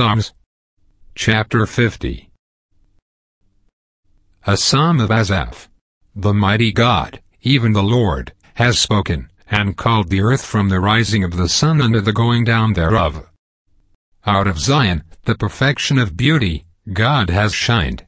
Psalms. Chapter 50. A Psalm of Asaph. The mighty God, even the Lord, has spoken, and called the earth from the rising of the sun unto the going down thereof. Out of Zion, the perfection of beauty, God has shined.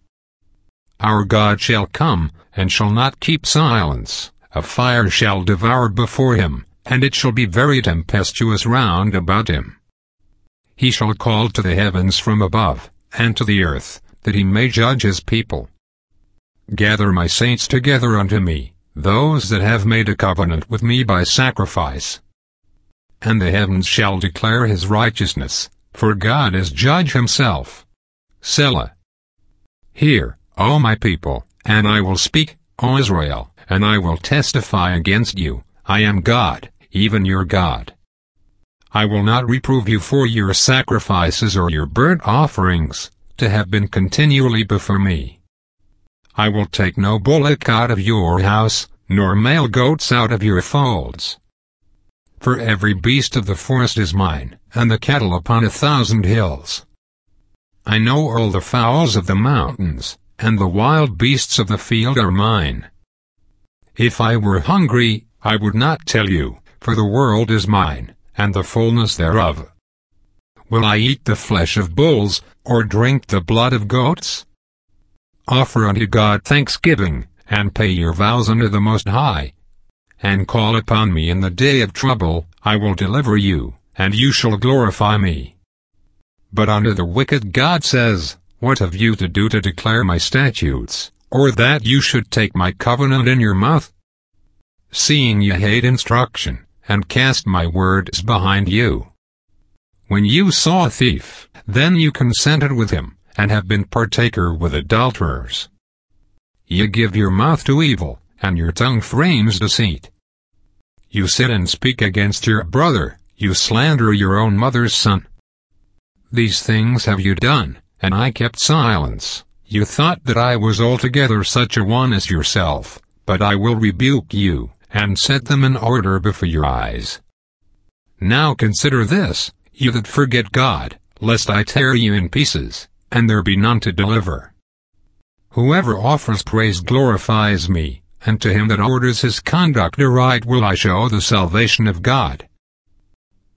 Our God shall come, and shall not keep silence. A fire shall devour before him, and it shall be very tempestuous round about him. He shall call to the heavens from above, and to the earth, that he may judge his people. Gather my saints together unto me, those that have made a covenant with me by sacrifice. And the heavens shall declare his righteousness, for God is judge himself. Selah. Hear, O my people, and I will speak, O Israel, and I will testify against you. I am God, even your God. I will not reprove you for your sacrifices or your burnt offerings, to have been continually before me. I will take no bullock out of your house, nor male goats out of your folds. For every beast of the forest is mine, and the cattle upon 1,000 hills. I know all the fowls of the mountains, and the wild beasts of the field are mine. If I were hungry, I would not tell you, for the world is mine, and the fullness thereof. Will I eat the flesh of bulls, or drink the blood of goats? Offer unto God thanksgiving, and pay your vows unto the Most High. And call upon me in the day of trouble, I will deliver you, and you shall glorify me. But unto the wicked God says, What have you to do to declare my statutes, or that you should take my covenant in your mouth? Seeing ye hate instruction, and cast my words behind you. When you saw a thief, then you consented with him, and have been partaker with adulterers. Ye give your mouth to evil, and your tongue frames deceit. You sit and speak against your brother, you slander your own mother's son. These things have you done, and I kept silence. You thought that I was altogether such a one as yourself, but I will rebuke you, and set them in order before your eyes. Now consider this, you that forget God, lest I tear you in pieces, and there be none to deliver. Whoever offers praise glorifies me, and to him that orders his conduct aright will I show the salvation of God.